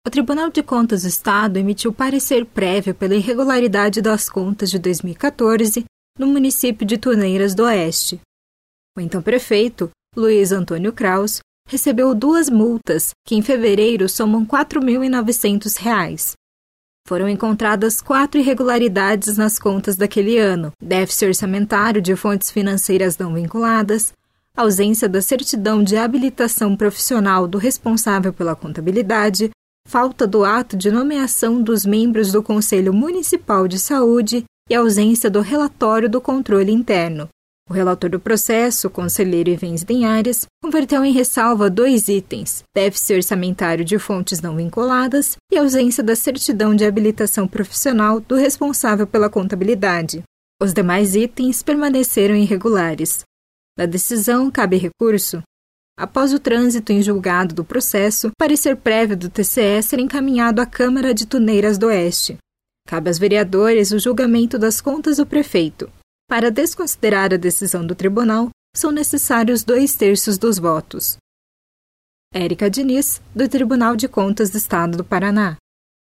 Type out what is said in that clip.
o Tribunal de Contas do Estado emitiu parecer prévio pela irregularidade das contas de 2014 no município de Tuneiras do Oeste. O então prefeito, Luiz Antônio Kraus, recebeu 2 multas que em fevereiro somam R$ 4.900. Foram encontradas 4 irregularidades nas contas daquele ano: déficit orçamentário de fontes financeiras não vinculadas, ausência da certidão de habilitação profissional do responsável pela contabilidade, falta do ato de nomeação dos membros do Conselho Municipal de Saúde e ausência do relatório do controle interno. O relator do processo, o conselheiro Ivens Linhares, converteu em ressalva 2 itens: déficit orçamentário de fontes não vinculadas e ausência da certidão de habilitação profissional do responsável pela contabilidade. Os demais itens permaneceram irregulares. Da decisão cabe recurso. Após o trânsito em julgado do processo, parecer prévio do TCE será encaminhado à Câmara de Tuneiras do Oeste. Cabe aos vereadores o julgamento das contas do prefeito. Para desconsiderar a decisão do tribunal, são necessários 2/3 dos votos. Érica Diniz, do Tribunal de Contas do Estado do Paraná.